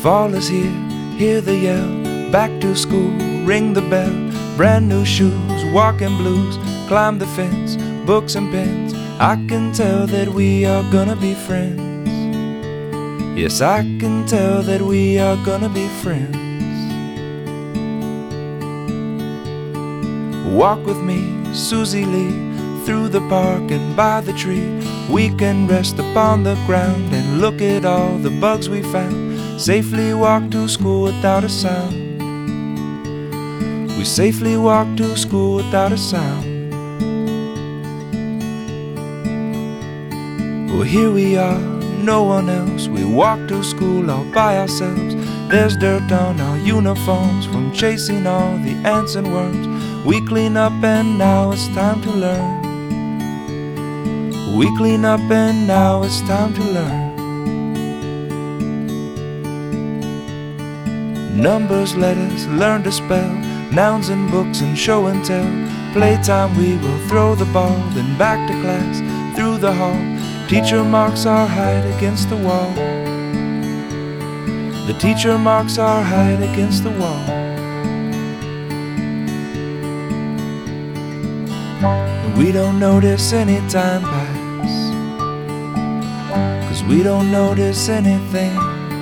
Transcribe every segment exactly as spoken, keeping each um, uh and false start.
Fall is here, hear the yell, back to school, ring the bell, brand new shoes, walking blues, climb the fence, books and pens. I can tell that we are gonna be friends. Yes, I can tell that we are gonna be friends. Walk with me, Susie Lee, through the park and by the tree. We can rest upon the ground and look at all the bugs we found. Safely walk to school without a sound. We safely walk to school without a sound. Well, here we are, no one else. We walk to school all by ourselves. There's dirt on our uniforms from chasing all the ants and worms. We clean up and now it's time to learn. We clean up and now it's time to learn. Numbers, letters, learn to spell, nouns and books and show and tell. Playtime we will throw the ball, then back to class, through the hall. Teacher marks our height against the wall. The teacher marks our height against the wall. We don't notice any time pass, 'cause we don't notice anything.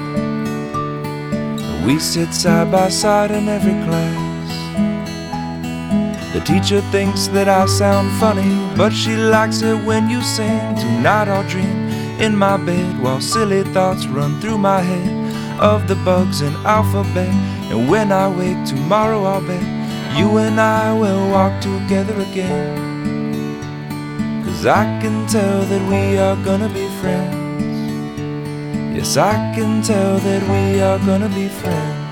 We sit side by side in every class. The teacher thinks that I sound funny, but she likes it when you sing. Tonight I'll dream in my bed while silly thoughts run through my head of the bugs in alphabet. And when I wake tomorrow, I'll bet you and I will walk together again. 'Cause I can tell that we are gonna be friends. Yes, I can tell that we are gonna be friends.